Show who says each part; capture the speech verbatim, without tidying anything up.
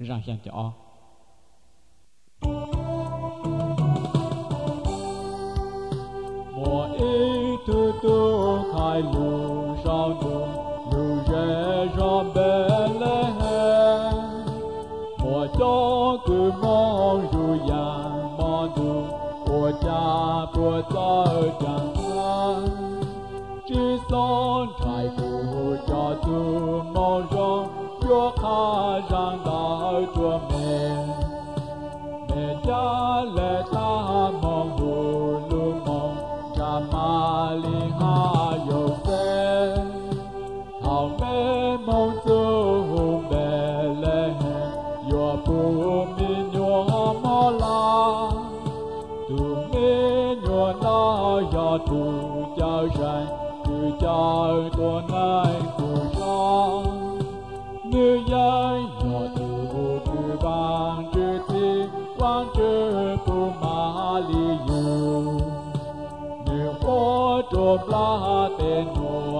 Speaker 1: ra hiện cho
Speaker 2: mùa ý tu tu khai lù sao lù lù rẽ ra bè lê mùa cho cứ mong ru yang mong du của cha của ta chẳng chỉ son trai phụ cho tu mong rong chúa khá rằng đại chúa mẹ mẹ cha lệ cha mong hồ lu mong cha ma li ha yo se hào mẹ mong tu hùng bè lê yo pu mi nhua mò la tu mi nhua na ya tu cha sai tu cha tu nai tu sa như giai nhỏ từ từ bằng chữ thi quang chữ phù ma li yu như ô trộm la tên ngô